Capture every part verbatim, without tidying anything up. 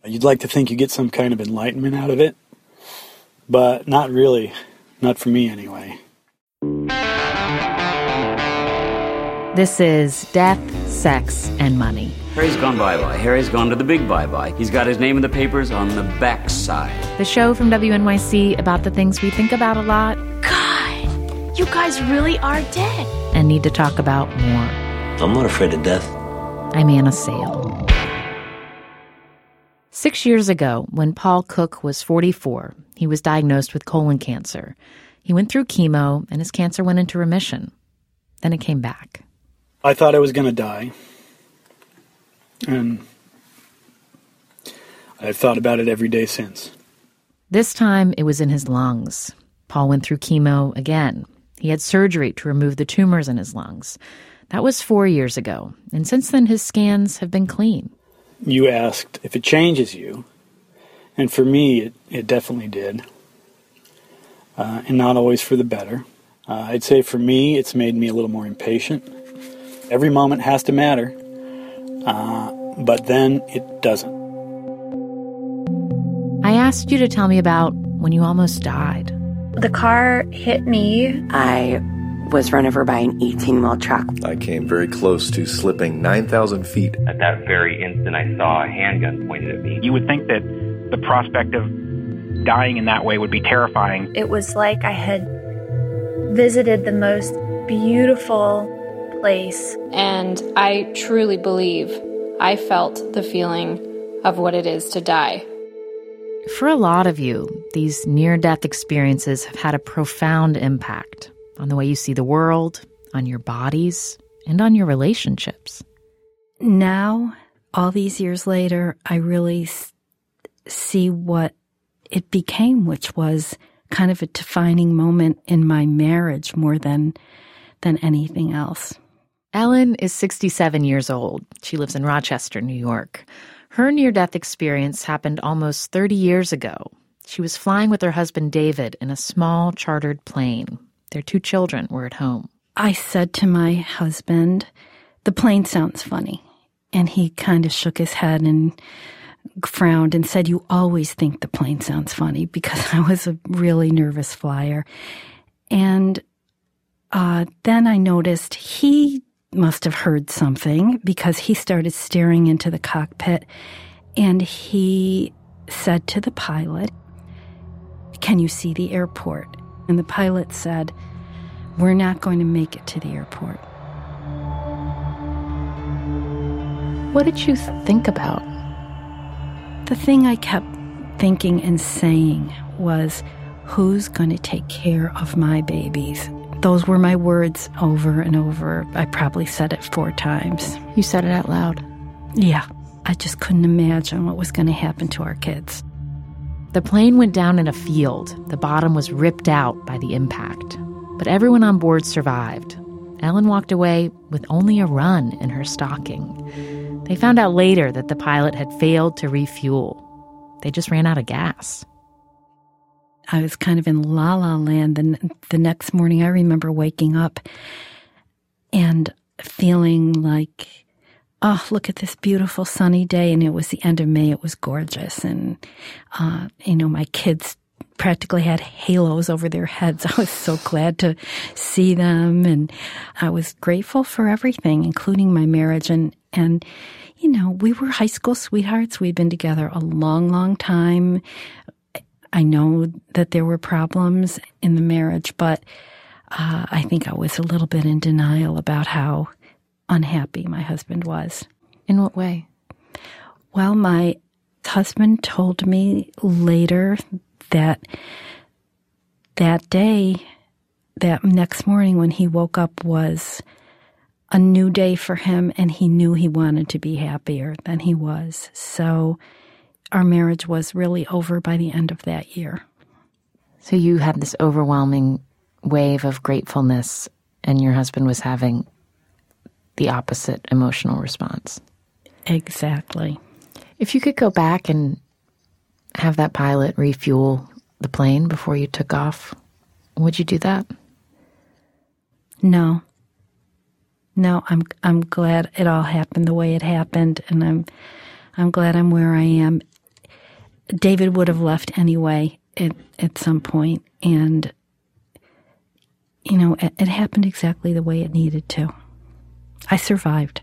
You'd like to think you get some kind of enlightenment out of it, but not really. Not for me, anyway. This is Death, Sex, and Money. Harry's gone bye-bye. Harry's gone to the big bye-bye. He's got his name in the papers on the backside. The show from W N Y C about the things we think about a lot. God, you guys really are dead. And need to talk about more. I'm not afraid of death. I'm Anna Sale. Six years ago, when Paul Cook was forty-four, he was diagnosed with colon cancer. He went through chemo, and his cancer went into remission. Then it came back. I thought I was going to die. And I've thought about it every day since. This time, it was in his lungs. Paul went through chemo again. He had surgery to remove the tumors in his lungs. That was four years ago, and since then his scans have been clean. You asked if it changes you, and for me, it, it definitely did, uh, and not always for the better. Uh, I'd say for me, it's made me a little more impatient. Every moment has to matter, uh, but then it doesn't. I asked you to tell me about when you almost died. The car hit me. I was run over by an eighteen-wheel truck. I came very close to slipping nine thousand feet. At that very instant, I saw a handgun pointed at me. You would think that the prospect of dying in that way would be terrifying. It was like I had visited the most beautiful place. And I truly believe I felt the feeling of what it is to die. For a lot of you, these near-death experiences have had a profound impact on the way you see the world, on your bodies, and on your relationships. Now, all these years later, I really s- see what it became, which was kind of a defining moment in my marriage more than than anything else. Ellen is sixty-seven years old. She lives in Rochester, New York. Her near-death experience happened almost thirty years ago. She was flying with her husband David in a small chartered plane. Their two children were at home. I said to my husband, the plane sounds funny. And he kind of shook his head and frowned and said, you always think the plane sounds funny, because I was a really nervous flyer. And uh, then I noticed he must have heard something, because he started staring into the cockpit and he said to the pilot, can you see the airport? And the pilot said, we're not going to make it to the airport. What did you think about? The thing I kept thinking and saying was, who's going to take care of my babies? Those were my words over and over. I probably said it four times. You said it out loud? Yeah. I just couldn't imagine what was going to happen to our kids. The plane went down in a field. The bottom was ripped out by the impact. But everyone on board survived. Ellen walked away with only a run in her stocking. They found out later that the pilot had failed to refuel. They just ran out of gas. I was kind of in la-la land. The, the next morning, I remember waking up and feeling like, oh, look at this beautiful sunny day. And it was the end of May. It was gorgeous. And, uh, you know, my kids practically had halos over their heads. I was so glad to see them. And I was grateful for everything, including my marriage. And, and, you know, we were high school sweethearts. We'd been together a long, long time. I know that there were problems in the marriage, but uh, I think I was a little bit in denial about how unhappy my husband was. In what way? Well, my husband told me later that that day, that next morning when he woke up, was a new day for him, and he knew he wanted to be happier than he was. So our marriage was really over by the end of that year. So you had this overwhelming wave of gratefulness, and your husband was having the opposite emotional response. Exactly. If you could go back and have that pilot refuel the plane before you took off, would you do that? No. No, I'm I'm glad it all happened the way it happened, and I'm I'm glad I'm where I am. David would have left anyway at, at some point, and, you know, it, it happened exactly the way it needed to. I survived.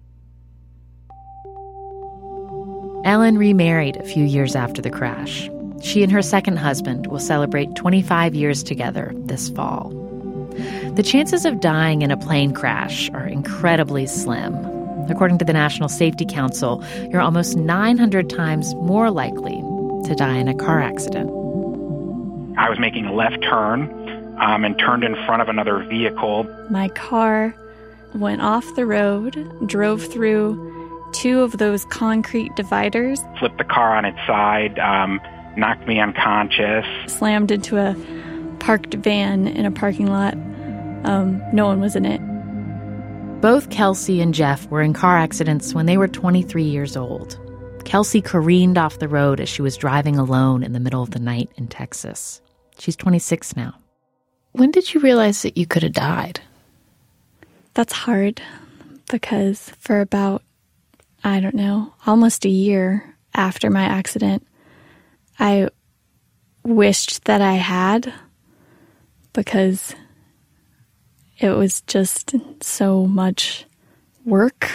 Ellen remarried a few years after the crash. She and her second husband will celebrate twenty-five years together this fall. The chances of dying in a plane crash are incredibly slim. According to the National Safety Council, you're almost nine hundred times more likely to die in a car accident. I was making a left turn um, and turned in front of another vehicle. My car went off the road, drove through two of those concrete dividers. Flipped the car on its side, um, knocked me unconscious. Slammed into a parked van in a parking lot. Um, no one was in it. Both Kelsey and Jeff were in car accidents when they were twenty-three years old. Kelsey careened off the road as she was driving alone in the middle of the night in Texas. She's twenty-six now. When did you realize that you could have died? That's hard because for about, I don't know, almost a year after my accident, I wished that I had, because it was just so much work.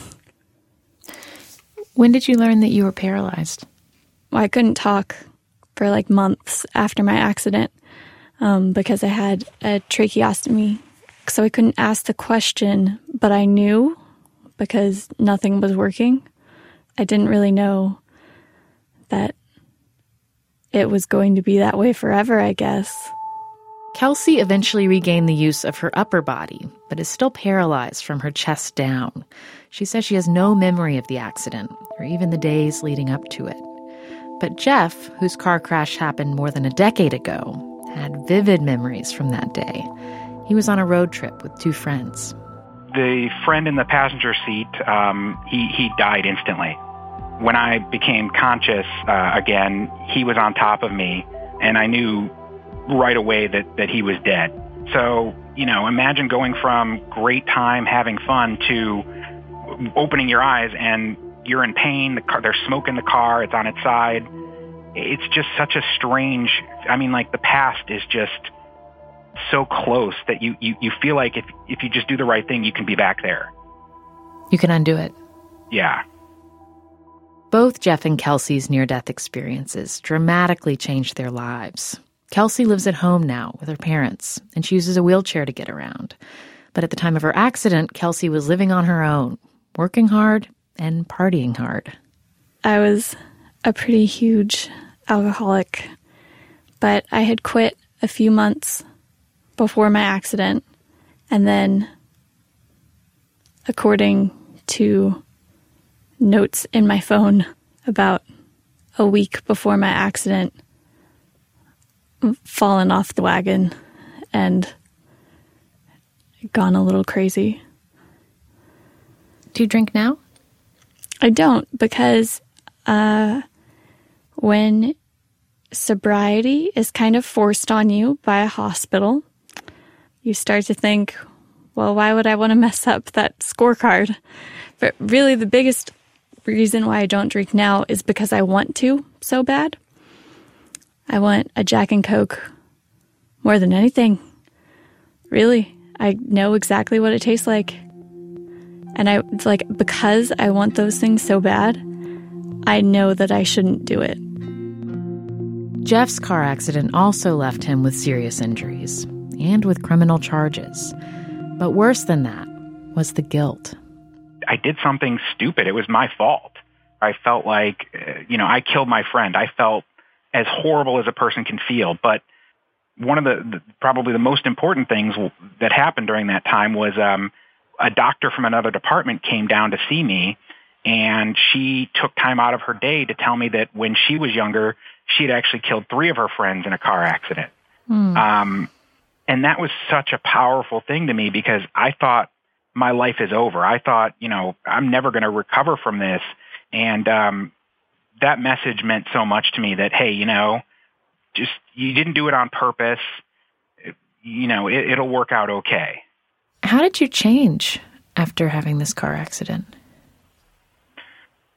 When did you learn that you were paralyzed? Well, I couldn't talk for like months after my accident um, because I had a tracheostomy. So I couldn't ask the question, but I knew because nothing was working. I didn't really know that it was going to be that way forever, I guess. Kelsey eventually regained the use of her upper body, but is still paralyzed from her chest down. She says she has no memory of the accident, or even the days leading up to it. But Jeff, whose car crash happened more than a decade ago, had vivid memories from that day. He was on a road trip with two friends. The friend in the passenger seat, um, he, he died instantly. When I became conscious uh, again, he was on top of me, and I knew right away that, that he was dead. So, you know, imagine going from great time, having fun, to opening your eyes and you're in pain, the car, there's smoke in the car, it's on its side. It's just such a strange, I mean, like the past is just so close that you, you, you feel like if, if you just do the right thing, you can be back there. You can undo it. Yeah. Both Jeff and Kelsey's near-death experiences dramatically changed their lives. Kelsey lives at home now with her parents, and she uses a wheelchair to get around. But at the time of her accident, Kelsey was living on her own, working hard and partying hard. I was a pretty huge alcoholic, but I had quit a few months before my accident, and then, according to notes in my phone, about a week before my accident, fallen off the wagon and gone a little crazy. Do you drink now? I don't, because uh, when sobriety is kind of forced on you by a hospital, you start to think, well, why would I want to mess up that scorecard? But really the biggest reason why I don't drink now is because I want to so bad. I want a Jack and Coke more than anything. Really, I know exactly what it tastes like. And I, it's like, because I want those things so bad, I know that I shouldn't do it. Jeff's car accident also left him with serious injuries and with criminal charges. But worse than that was the guilt. I did something stupid. It was my fault. I felt like, uh, you know, I killed my friend. I felt as horrible as a person can feel. But one of the, the probably the most important things that happened during that time was um, a doctor from another department came down to see me, and she took time out of her day to tell me that when she was younger, she had actually killed three of her friends in a car accident. Mm. Um, and that was such a powerful thing to me, because I thought my life is over. I thought, you know, I'm never going to recover from this. And um, that message meant so much to me that, hey, you know, just, you didn't do it on purpose. It, you know, it, it'll work out okay. How did you change after having this car accident?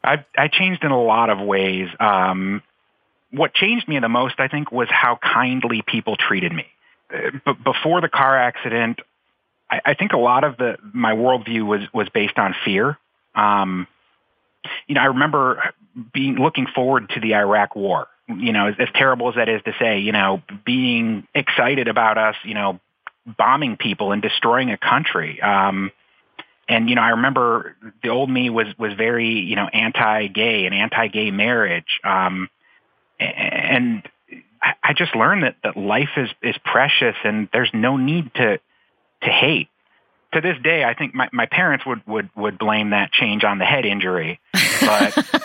I, I changed in a lot of ways. Um, what changed me the most, I think, was how kindly people treated me. But before the car accident, I, I think a lot of the my worldview was was based on fear. Um, you know, I remember being looking forward to the Iraq War. You know, as, as terrible as that is to say, you know, being excited about us, you know, bombing people and destroying a country. Um, and, you know, I remember the old me was, was very, you know, anti-gay and anti-gay marriage. Um, and I just learned that, that life is, is precious and there's no need to, to hate. To this day, I think my, my parents would, would, would blame that change on the head injury, but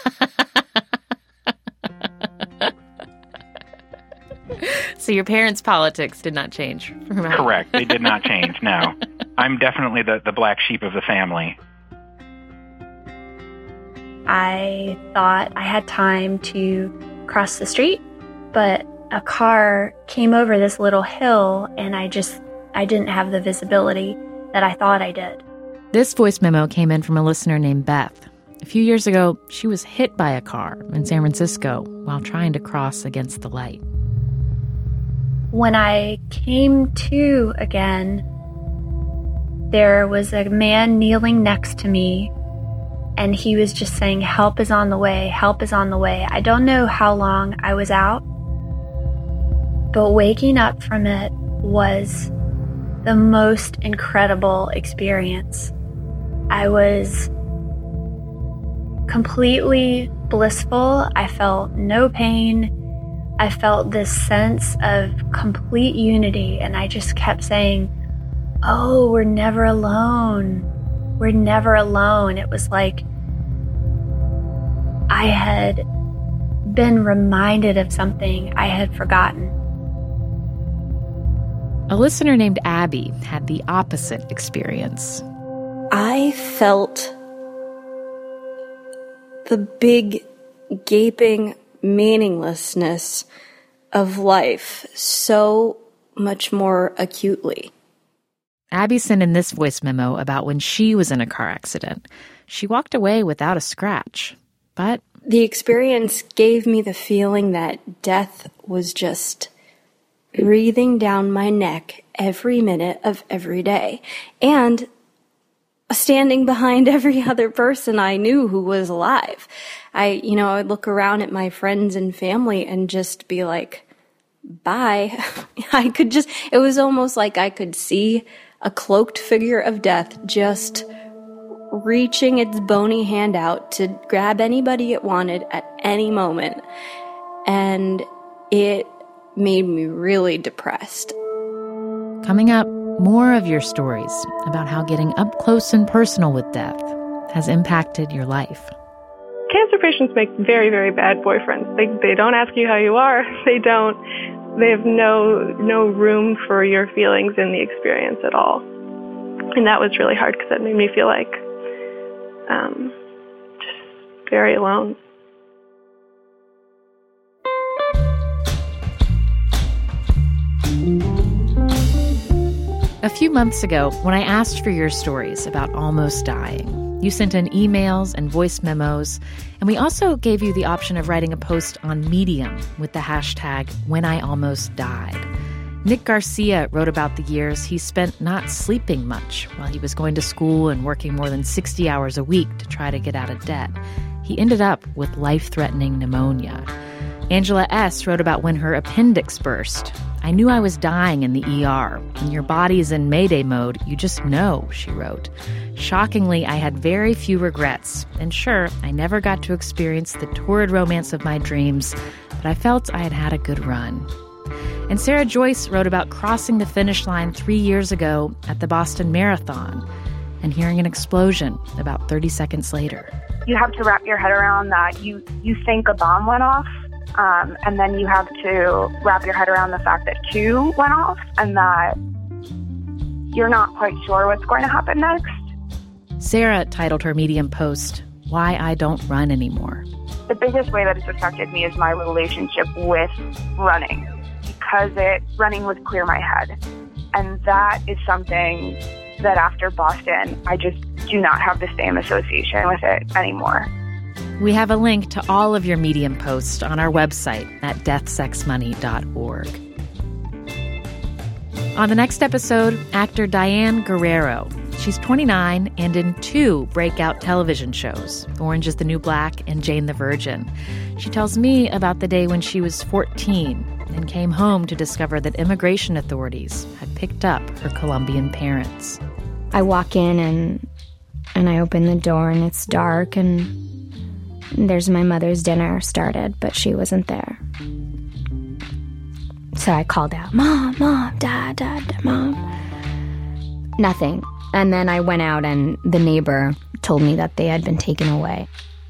So your parents' politics did not change. Right? Correct. They did not change, no. I'm definitely the, the black sheep of the family. I thought I had time to cross the street, but a car came over this little hill and I just, I didn't have the visibility that I thought I did. This voice memo came in from a listener named Beth. A few years ago, she was hit by a car in San Francisco while trying to cross against the light. When I came to again, there was a man kneeling next to me, and he was just saying, "Help is on the way, help is on the way." I don't know how long I was out, but waking up from it was the most incredible experience. I was completely blissful. I felt no pain. I felt this sense of complete unity, and I just kept saying, "Oh, we're never alone. We're never alone." It was like I had been reminded of something I had forgotten. A listener named Abby had the opposite experience. I felt the big, gaping meaninglessness of life so much more acutely. Abby sent in this voice memo about when she was in a car accident. She walked away without a scratch, but the experience gave me the feeling that death was just breathing down my neck every minute of every day, and standing behind every other person I knew who was alive. I, you know, I would look around at my friends and family and just be like, bye. I could just, it was almost like I could see a cloaked figure of death just reaching its bony hand out to grab anybody it wanted at any moment. And it made me really depressed. Coming up, more of your stories about how getting up close and personal with death has impacted your life. Cancer patients make very, very bad boyfriends. They they don't ask you how you are. They don't. They have no no room for your feelings in the experience at all. And that was really hard because that made me feel like um, just very alone. A few months ago, when I asked for your stories about almost dying, you sent in emails and voice memos, and we also gave you the option of writing a post on Medium with the hashtag WhenIAlmostDied. Nick Garcia wrote about the years he spent not sleeping much while he was going to school and working more than sixty hours a week to try to get out of debt. He ended up with life-threatening pneumonia. Angela S. wrote about when her appendix burst. "I knew I was dying in the E R. When your body's in Mayday mode, you just know," she wrote. "Shockingly, I had very few regrets. And sure, I never got to experience the torrid romance of my dreams, but I felt I had had a good run." And Sarah Joyce wrote about crossing the finish line three years ago at the Boston Marathon and hearing an explosion about thirty seconds later. You have to wrap your head around that. You, you think a bomb went off. Um, and then you have to wrap your head around the fact that two went off and that you're not quite sure what's going to happen next. Sarah titled her Medium post, "Why I Don't Run Anymore." The biggest way that it's affected me is my relationship with running, because it running would clear my head. And that is something that after Boston, I just do not have the same association with it anymore. We have a link to all of your Medium posts on our website at death sex money dot org. On the next episode, actor Diane Guerrero. She's twenty-nine and in two breakout television shows, Orange is the New Black and Jane the Virgin. She tells me about the day when she was fourteen and came home to discover that immigration authorities had picked up her Colombian parents. I walk in and and I open the door and it's dark and there's my mother's dinner started, but she wasn't there. So I called out, Mom, Mom, Dad, Dad, Dad, Mom. Nothing. And then I went out and the neighbor told me that they had been taken away.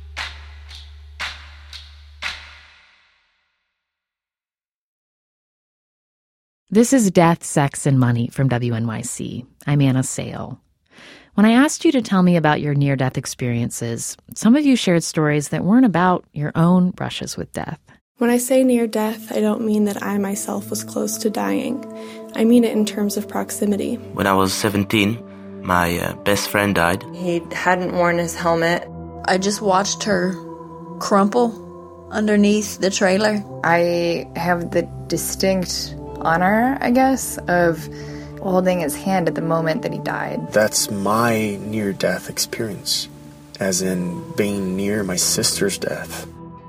This is Death, Sex, and Money from W N Y C. I'm Anna Sale. When I asked you to tell me about your near-death experiences, some of you shared stories that weren't about your own brushes with death. When I say near death, I don't mean that I myself was close to dying. I mean it in terms of proximity. When I was seventeen, my uh, best friend died. He hadn't worn his helmet. I just watched her crumple underneath the trailer. I have the distinct honor, I guess, of holding his hand at the moment that he died. That's my near-death experience, as in being near my sister's death.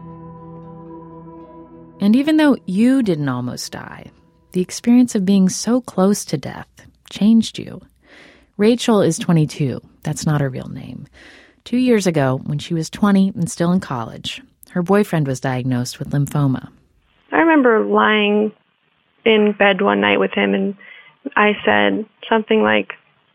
And even though you didn't almost die, the experience of being so close to death changed you. Rachel is twenty-two. That's not her real name. Two years ago, when she was twenty and still in college, her boyfriend was diagnosed with lymphoma. I remember lying in bed one night with him, and I said something like,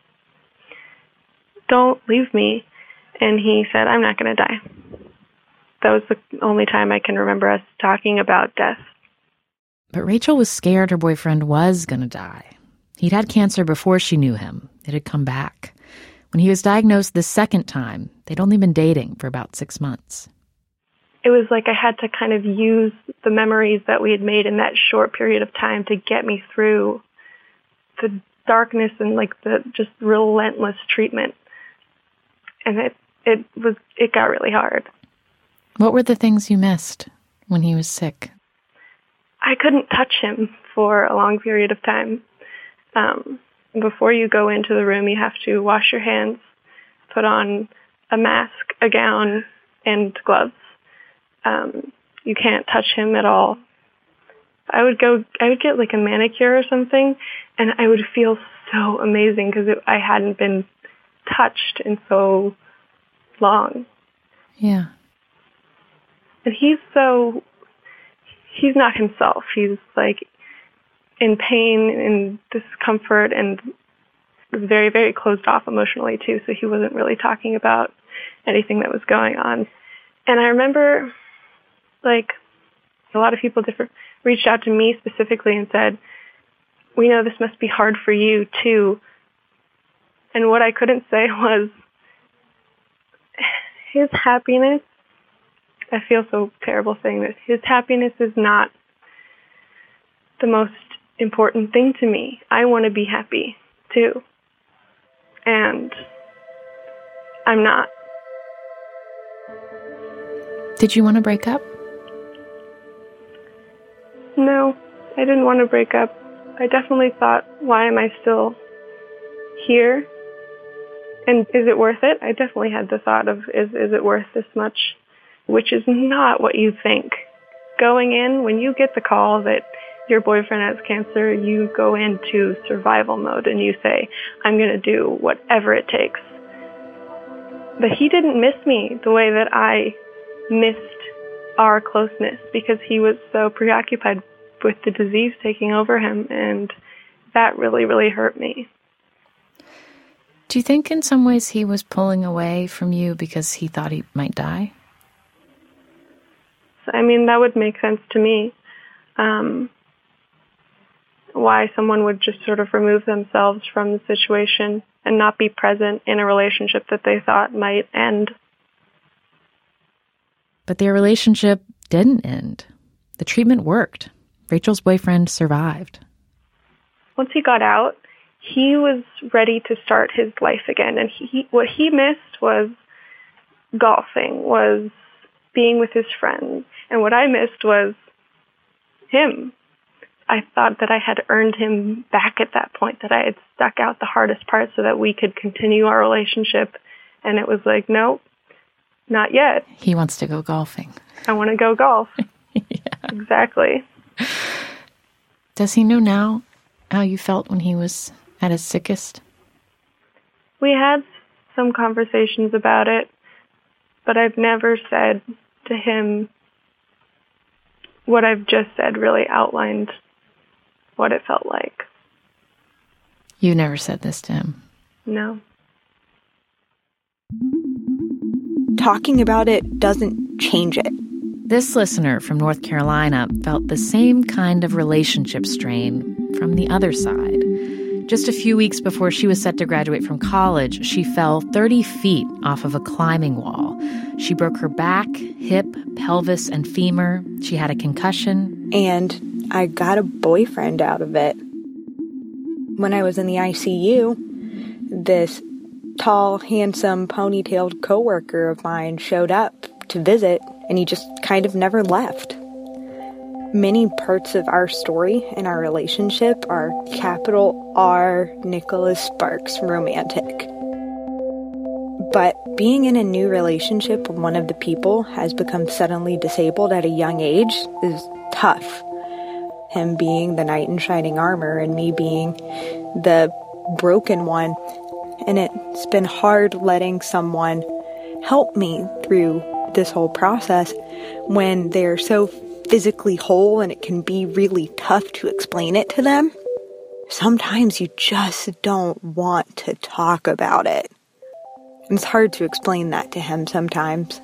"Don't leave me." And he said, "I'm not going to die." That was the only time I can remember us talking about death. But Rachel was scared her boyfriend was going to die. He'd had cancer before she knew him. It had come back. When he was diagnosed the second time, they'd only been dating for about six months. It was like I had to kind of use the memories that we had made in that short period of time to get me through the darkness and like the just relentless treatment. And it, it was, it got really hard. What were the things you missed when he was sick? I couldn't touch him for a long period of time. Um, before you go into the room, you have to wash your hands, put on a mask, a gown, and gloves. Um, you can't touch him at all. I would go, I would get like a manicure or something, and I would feel so amazing because I hadn't been touched in so long. Yeah. And he's so, he's not himself. He's like in pain and discomfort and was very, very closed off emotionally too. So he wasn't really talking about anything that was going on. And I remember like a lot of people different, reached out to me specifically and said, "We know this must be hard for you too." And what I couldn't say was his happiness, I feel so terrible saying this, his happiness is not the most important thing to me. I want to be happy too. And I'm not. Did you want to break up? No, I didn't want to break up. I definitely thought, why am I still here? And is it worth it? I definitely had the thought of, is, is it worth this much? Which is not what you think. Going in, when you get the call that your boyfriend has cancer, you go into survival mode and you say, I'm going to do whatever it takes. But he didn't miss me the way that I missed our closeness because he was so preoccupied with the disease taking over him, and that really, really hurt me. Do you think in some ways he was pulling away from you because he thought he might die? I mean, that would make sense to me. Um, why someone would just sort of remove themselves from the situation and not be present in a relationship that they thought might end. But their relationship didn't end. The treatment worked. Rachel's boyfriend survived. Once he got out, he was ready to start his life again. And he, what he missed was golfing, was being with his friends. And what I missed was him. I thought that I had earned him back at that point, that I had stuck out the hardest part so that we could continue our relationship. And it was like, no, not yet. He wants to go golfing. I want to go golf. Yeah. Exactly. Does he know now how you felt when he was at his sickest? We had some conversations about it, but I've never said to him what I've just said really outlined what it felt like. You never said this to him? No. Talking about it doesn't change it. This listener from North Carolina felt the same kind of relationship strain from the other side. Just a few weeks before she was set to graduate from college, she fell thirty feet off of a climbing wall. She broke her back, hip, pelvis, and femur. She had a concussion. And I got a boyfriend out of it. When I was in the I C U, this tall, handsome, ponytailed coworker of mine showed up to visit, and he just kind of never left. Many parts of our story and our relationship are capital R Nicholas Sparks romantic. But being in a new relationship when one of the people has become suddenly disabled at a young age is tough. Him being the knight in shining armor and me being the broken one. And it's been hard letting someone help me through this whole process when they're so physically whole, and it can be really tough to explain it to them. Sometimes you just don't want to talk about it. And it's hard to explain that to him sometimes.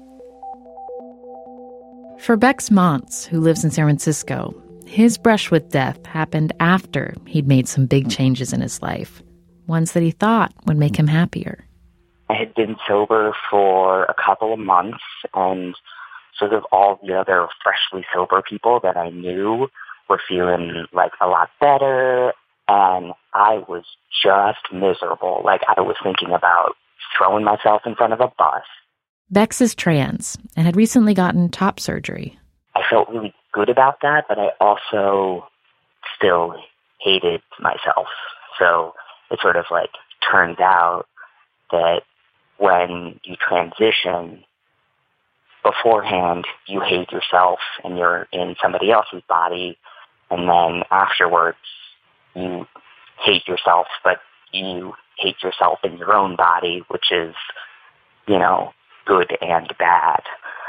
For Bex Montz, who lives in San Francisco, his brush with death happened after he'd made some big changes in his life, ones that he thought would make him happier. I had been sober for a couple of months, and sort of all the other freshly sober people that I knew were feeling like a lot better, and I was just miserable. Like, I was thinking about throwing myself in front of a bus. Bex is trans and had recently gotten top surgery. I felt really good about that, but I also still hated myself. So it sort of like turns out that when you transition, beforehand, you hate yourself and you're in somebody else's body, and then afterwards, you hate yourself, but you hate yourself in your own body, which is, you know, good and bad.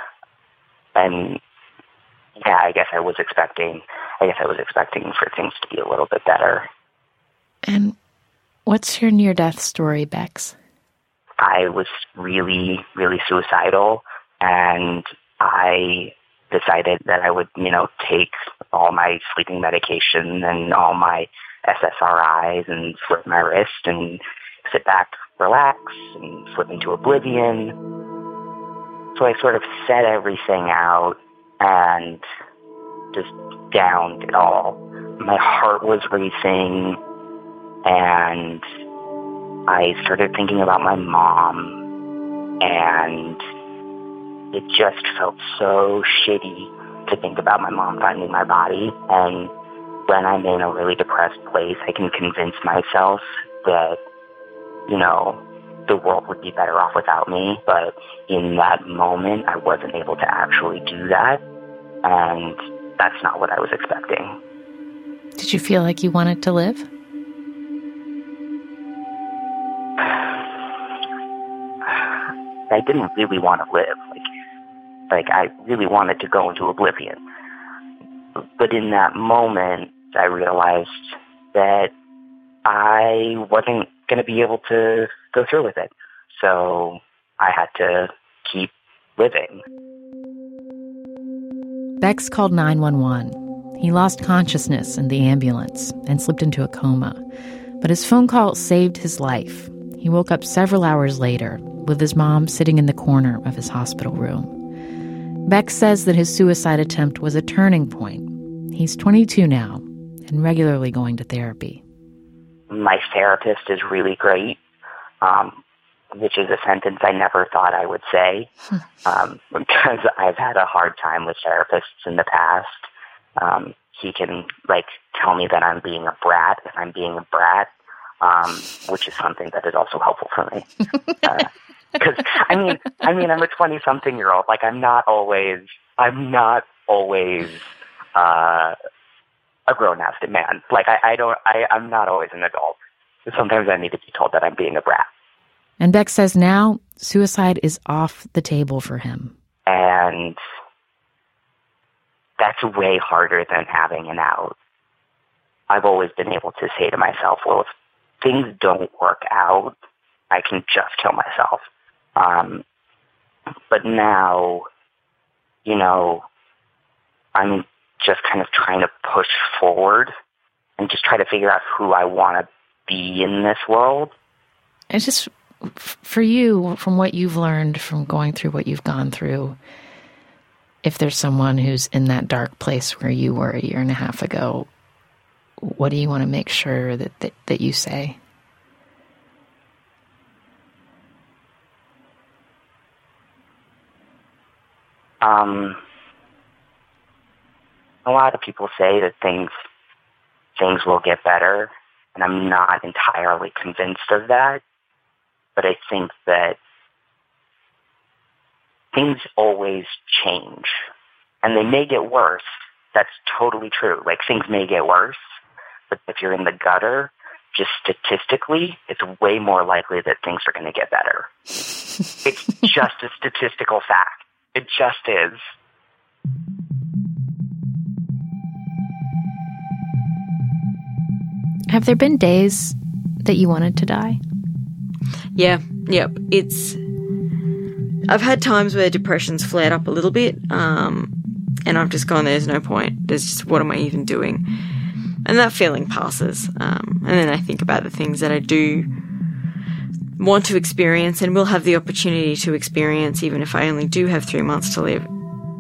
And yeah, I guess I was expecting, I guess I was expecting for things to be a little bit better. And what's your near-death story, Bex? I was really, really suicidal, and I decided that I would, you know, take all my sleeping medication and all my S S R Is and slit my wrist and sit back, relax, and slip into oblivion. So I sort of set everything out and just downed it all. My heart was racing, and I started thinking about my mom, and it just felt so shitty to think about my mom finding my body. And when I'm in a really depressed place, I can convince myself that, you know, the world would be better off without me. But in that moment, I wasn't able to actually do that. And that's not what I was expecting. Did you feel like you wanted to live? I didn't really want to live. Like, like I really wanted to go into oblivion. But in that moment, I realized that I wasn't going to be able to go through with it. So I had to keep living. Bex called nine one one. He lost consciousness in the ambulance and slipped into a coma. But his phone call saved his life. He woke up several hours later with his mom sitting in the corner of his hospital room. Bex says that his suicide attempt was a turning point. He's twenty-two now and regularly going to therapy. My therapist is really great. Um, which is a sentence I never thought I would say, um, because I've had a hard time with therapists in the past. Um, he can, like, tell me that I'm being a brat if I'm being a brat, um, which is something that is also helpful for me. Because, uh, I mean, I mean, I'm a twenty-something-year-old. Like, I'm not always, I'm not always uh, a grown-ass man. Like, I, I don't, I, I'm not always an adult. Sometimes I need to be told that I'm being a brat. And Beck says now suicide is off the table for him. And that's way harder than having an out. I've always been able to say to myself, well, if things don't work out, I can just kill myself. Um, but now, you know, I'm just kind of trying to push forward and just try to figure out who I want to be in this world. It's just, for you, from what you've learned from going through what you've gone through, if there's someone who's in that dark place where you were a year and a half ago, what do you want to make sure that, that, that you say? Um, a lot of people say that things things will get better, and I'm not entirely convinced of that. But I think that things always change, and they may get worse. That's totally true. Like, things may get worse, but if you're in the gutter, just statistically, it's way more likely that things are going to get better. It's just a statistical fact. It just is. Have there been days that you wanted to die? Yeah, yep. It's. I've had times where depression's flared up a little bit, um, and I've just gone, there's no point. There's just, what am I even doing? And that feeling passes. Um, and then I think about the things that I do want to experience and will have the opportunity to experience, even if I only do have three months to live.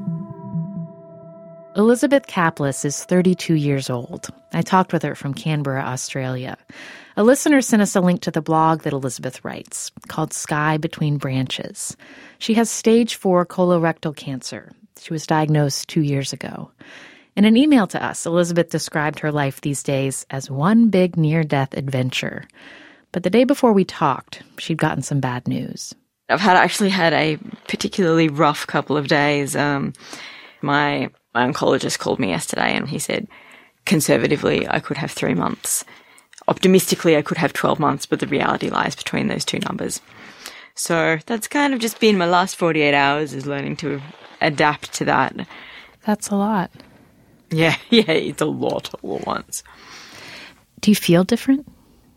Elizabeth Kaplis is thirty-two years old. I talked with her from Canberra, Australia. A listener sent us a link to the blog that Elizabeth writes, called Sky Between Branches. She has stage four colorectal cancer. She was diagnosed two years ago. In an email to us, Elizabeth described her life these days as one big near-death adventure. But the day before we talked, she'd gotten some bad news. I've had actually had a particularly rough couple of days. Um, my, my oncologist called me yesterday and he said, conservatively, I could have three months. Optimistically, I could have twelve months, but the reality lies between those two numbers. So that's kind of just been my last forty-eight hours, is learning to adapt to that. That's a lot. Yeah, yeah, it's a lot all at once. Do you feel different?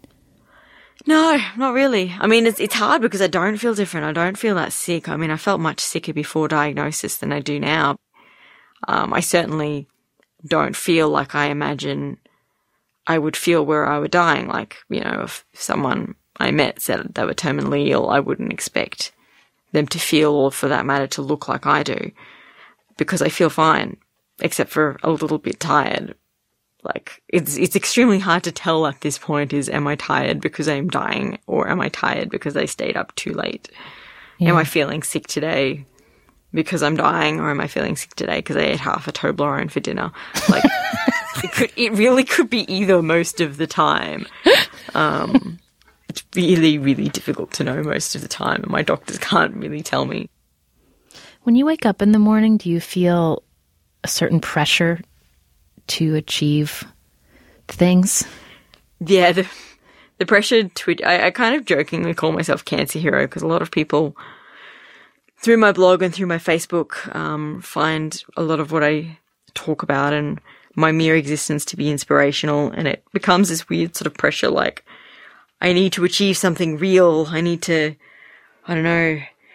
No, not really. I mean, it's it's hard because I don't feel different. I don't feel that sick. I mean, I felt much sicker before diagnosis than I do now. Um, I certainly don't feel like I imagine I would feel were I were dying. Like, you know, if someone I met said they were terminally ill, I wouldn't expect them to feel, or for that matter, to look like I do, because I feel fine, except for a little bit tired. Like, it's it's extremely hard to tell at this point, is am I tired because I'm dying, or am I tired because I stayed up too late? Yeah. Am I feeling sick today because I'm dying, or am I feeling sick today because I ate half a Toblerone for dinner? Like, it could, it really could be either most of the time. Um, it's really, really difficult to know most of the time, and my doctors can't really tell me. When you wake up in the morning, do you feel a certain pressure to achieve things? Yeah, the the pressure to... I, I kind of jokingly call myself Cancer Hero, because a lot of people, through my blog and through my Facebook, um, find a lot of what I talk about and my mere existence to be inspirational, and it becomes this weird sort of pressure, like, I need to achieve something real. I need to, I don't know,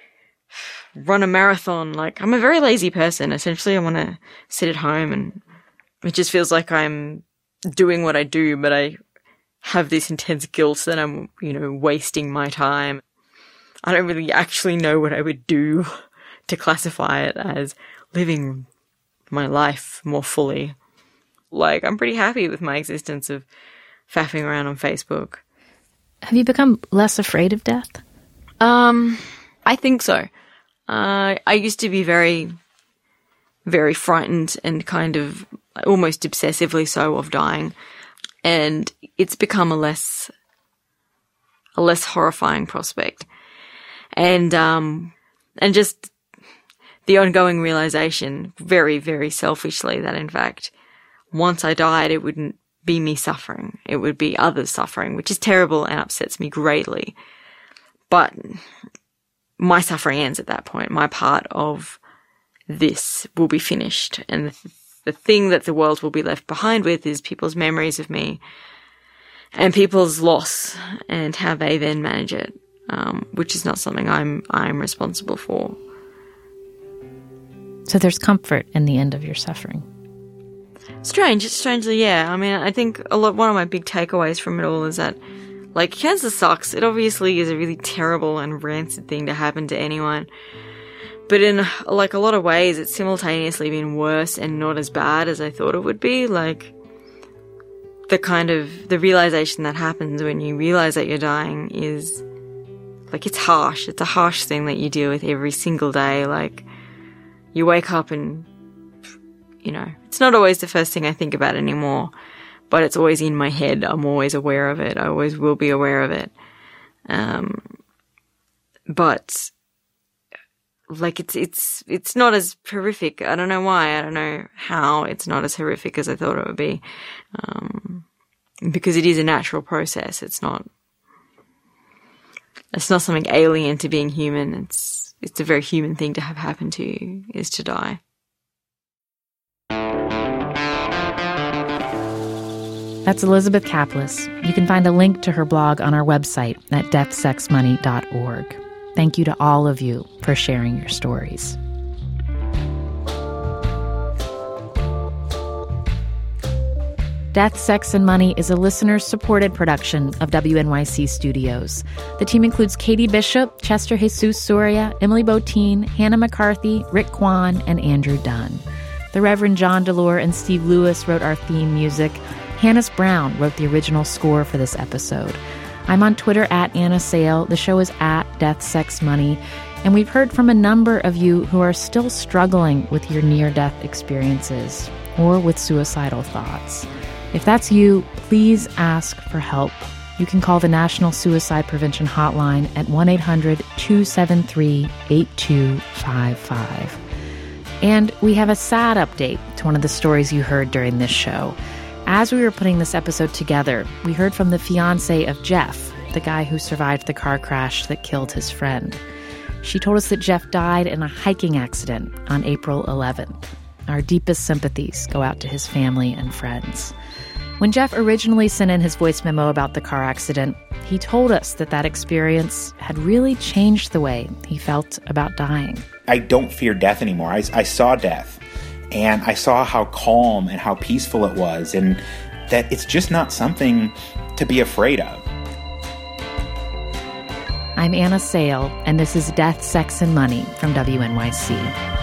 run a marathon. Like, I'm a very lazy person. Essentially, I want to sit at home, and it just feels like I'm doing what I do, but I have this intense guilt that I'm, you know, wasting my time. I don't really actually know what I would do to classify it as living my life more fully. Like, I'm pretty happy with my existence of faffing around on Facebook. Have you become less afraid of death? Um, I think so. Uh, I used to be very, very frightened and kind of almost obsessively so of dying. And it's become a less, a less horrifying prospect. And, um, and just the ongoing realization, very, very selfishly, that in fact, once I died, it wouldn't be me suffering. It would be others suffering, which is terrible and upsets me greatly. But my suffering ends at that point. My part of this will be finished. And the, the thing that the world will be left behind with is people's memories of me and people's loss and how they then manage it, um, which is not something I'm I'm responsible for. So there's comfort in the end of your suffering. Strange, strangely, yeah. I mean, I think a lot. One of my big takeaways from it all is that, like, cancer sucks. It obviously is a really terrible and rancid thing to happen to anyone. But in, like, a lot of ways, it's simultaneously been worse and not as bad as I thought it would be. Like, the kind of, the realization that happens when you realize that you're dying is, like, it's harsh. It's a harsh thing that you deal with every single day. Like, you wake up and, you know, it's not always the first thing I think about anymore, but it's always in my head. I'm always aware of it. I always will be aware of it. Um, but, like, it's, it's, it's not as horrific. I don't know why. I don't know how it's not as horrific as I thought it would be. Um, because it is a natural process. It's not, it's not something alien to being human. It's, it's a very human thing to have happen to you, is to die. That's Elizabeth Kaplis. You can find a link to her blog on our website at death sex money dot org. Thank you to all of you for sharing your stories. Death, Sex, and Money is a listener-supported production of W N Y C Studios. The team includes Katie Bishop, Chester Jesus Soria, Emily Botine, Hannah McCarthy, Rick Kwan, and Andrew Dunn. The Reverend John Delore and Steve Lewis wrote our theme music. Hannes Brown wrote the original score for this episode. I'm on Twitter at Anna Sale. The show is at Death, Sex, Money. And we've heard from a number of you who are still struggling with your near-death experiences or with suicidal thoughts. If that's you, please ask for help. You can call the National Suicide Prevention Hotline at one eight hundred two seven three eight two five five. And we have a sad update to one of the stories you heard during this show. As we were putting this episode together, we heard from the fiance of Jeff, the guy who survived the car crash that killed his friend. She told us that Jeff died in a hiking accident on April eleventh. Our deepest sympathies go out to his family and friends. When Jeff originally sent in his voice memo about the car accident, he told us that that experience had really changed the way he felt about dying. I don't fear death anymore. I, I saw death. And I saw how calm and how peaceful it was, and that it's just not something to be afraid of. I'm Anna Sale, and this is Death, Sex, and Money from W N Y C.